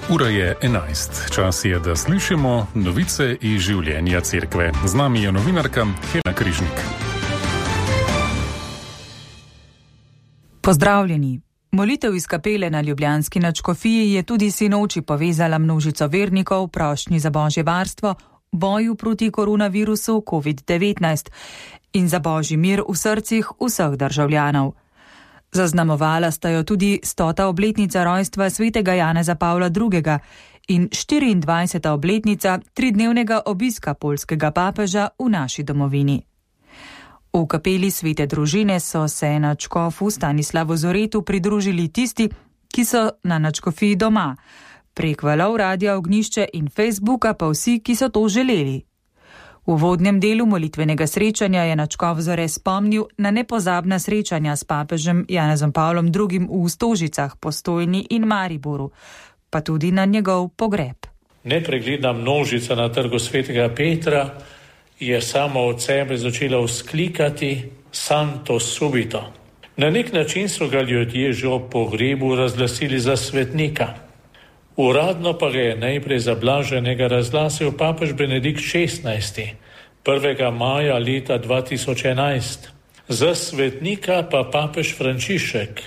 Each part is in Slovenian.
Ura je 11. Čas je, da slišimo novice iz življenja cerkve. Z nami je novinarka Helena Križnik. Pozdravljeni. Molitev iz kapele na ljubljanski nadškofiji je tudi sinoči povezala množico vernikov v prošnji za božje varstvo, boju proti koronavirusu COVID-19 in za božji mir v srcih vseh državljanov. Zaznamovala sta jo tudi 100. obletnica rojstva svetega Janeza Pavla II. In 24. obletnica tridnevnega obiska poljskega papeža v naši domovini. V kapeli Svete družine so se nadškofu Stanislavu Zoretu pridružili tisti, ki so na nadškofiji doma, prek valov Radia Ognjišče in Facebooka pa vsi, ki so to želeli. V uvodnem delu molitvenega srečanja je nadškof Zore spomnil na nepozabna srečanja s papežem Janezom Pavlom II. V Stožicah, Postojni in Mariboru, pa tudi na njegov pogreb. Nepregledna množica na trgu svetega Petra je samo od sebe začela vzklikati Santo subito. Na nek način so ga ljudje že ob pogrebu razglasili za svetnika. Uradno pa ga je najprej za blaženega razglasil papež Benedikt XVI. 1. maja leta 2011. Za svetnika pa papež Frančišek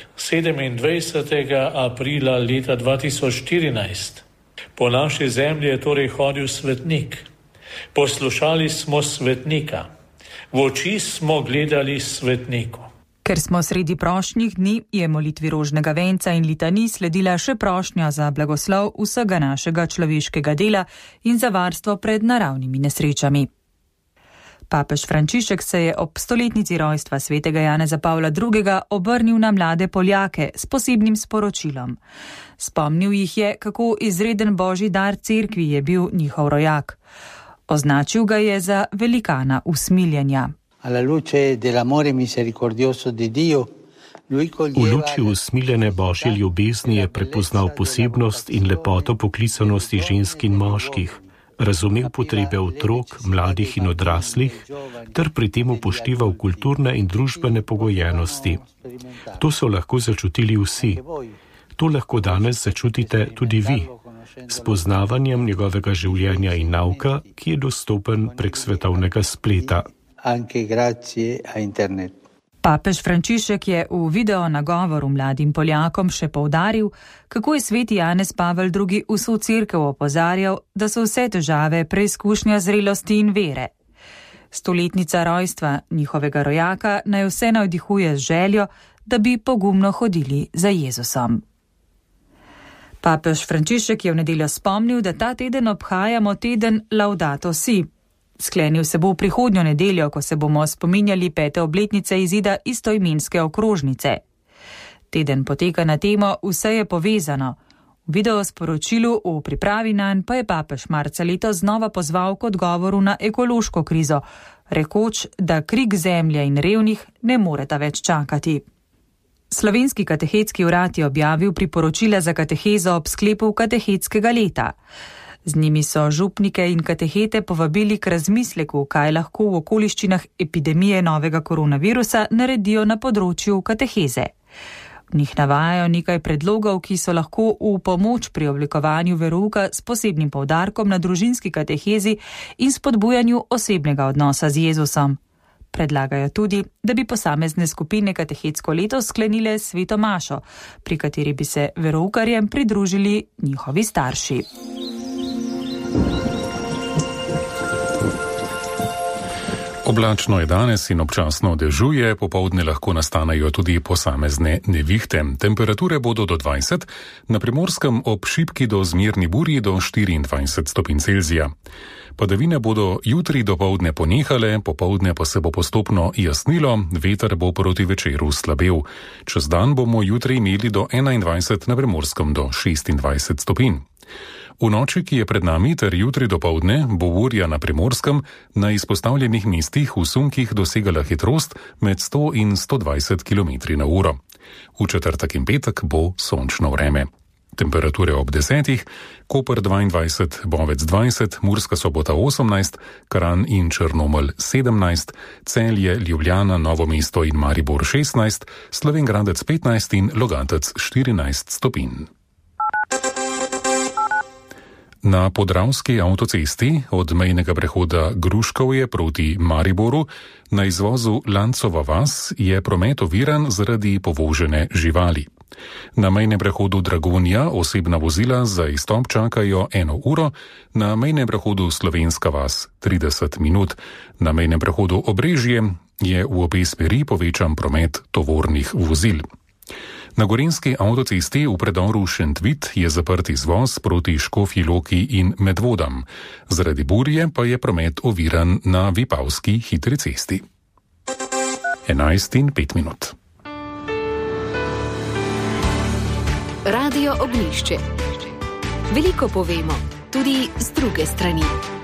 27. aprila leta 2014. Po naši zemlji je torej hodil svetnik. Poslušali smo svetnika. V oči smo gledali svetniku. Ker smo sredi prošnjih dni, je molitvi rožnega venca in litanij sledila še prošnja za blagoslov vsega našega človeškega dela in za varstvo pred naravnimi nesrečami. Papež Frančišek se je ob stoletnici rojstva svetega Janeza Pavla II. Obrnil na mlade Poljake s posebnim sporočilom. Spomnil jih je, kako izreden božji dar cerkvi je bil njihov rojak. Označil ga je za velikana usmiljenja. V luči usmiljene božje ljubezni je prepoznal posebnost in lepoto poklicanosti žensk in moških, razumel potrebe otrok, mladih in odraslih, ter pri tem upošteval kulturne in družbene pogojenosti. To so lahko začutili vsi. To lahko danes začutite tudi vi, s poznavanjem njegovega življenja in nauka, ki je dostopen prek svetovnega spleta. Papež Frančišek je v video nagovoru mladim Poljakom še poudaril, kako je sveti Janez Pavel II. Vso cerkev opozarjal, da so vse težave preizkušnja zrelosti in vere. Stoletnica rojstva njihovega rojaka naj vse navdihuje z željo, da bi pogumno hodili za Jezusom. Papež Frančišek je v nedeljo spomnil, da ta teden obhajamo teden Laudato Si. Sklenil se bo v prihodnjo nedeljo, ko se bomo spominjali 5. obletnice izida istoimenske okrožnice. Teden poteka na temo Vse je povezano. V videosporočilu v pripravi nanj pa je papež marca letos znova pozval k odgovoru na ekološko krizo, rekoč, da krik zemlje in revnih ne moreta več čakati. Slovenski katehetski urad je objavil priporočila za katehezo ob sklepu katehetskega leta. Z njimi so župnike in katehete povabili k razmisleku, kaj lahko v okoliščinah epidemije novega koronavirusa naredijo na področju kateheze. V njih navajajo nekaj predlogov, ki so lahko v pomoč pri oblikovanju verouka s posebnim poudarkom na družinski katehezi in spodbujanju osebnega odnosa z Jezusom. Predlagajo tudi, da bi posamezne skupine katehetsko leto sklenile sveto mašo, pri kateri bi se veroukarjem pridružili njihovi starši. Oblačno je danes in občasno dežuje, popoldne lahko nastanejo tudi posamezne nevihte. Temperature bodo do 20, na Primorskem ob šibki do zmerni burji do 24 stopinj Celzija. Padavine bodo jutri dopoldne ponehale, popoldne pa se bo postopno jasnilo, veter bo proti večeru slabel. Čez dan bomo jutri imeli do 21, na Primorskem do 26 stopinj. V noči, ki je pred nami, ter jutri dopoldne, bo burja na Primorskem na izpostavljenih mestih v sunkih dosegala hitrost med 100 in 120 km/h. V četrtek in petek bo sončno vreme. Temperature ob 10, Koper 22, Bovec 20, Murska Sobota 18, Kranj in Črnomelj 17, Celje, Ljubljana, Novo mesto in Maribor 16, Slovenj Gradec 15 in Logatec 14 stopinj. Na Podravski avtocesti od mejnega prehoda Gruškovje proti Mariboru na izvozu Lancova vas je promet oviran zaradi povožene živali. Na mejnem prehodu Dragonja osebna vozila za izstop čakajo 1 uro, na mejnem prehodu Slovenska vas 30 minut, na mejnem prehodu Obrežje je v obe smeri povečan promet tovornih vozil. Na Gorenjski avtocesti v predoru Šentvit je zaprt izvoz proti Škofji Loki in Medvodam. Zaradi burje pa je promet oviran na Vipavski hitri cesti. 11:05. Radio Ognjišče. Veliko povemo, tudi z druge strani.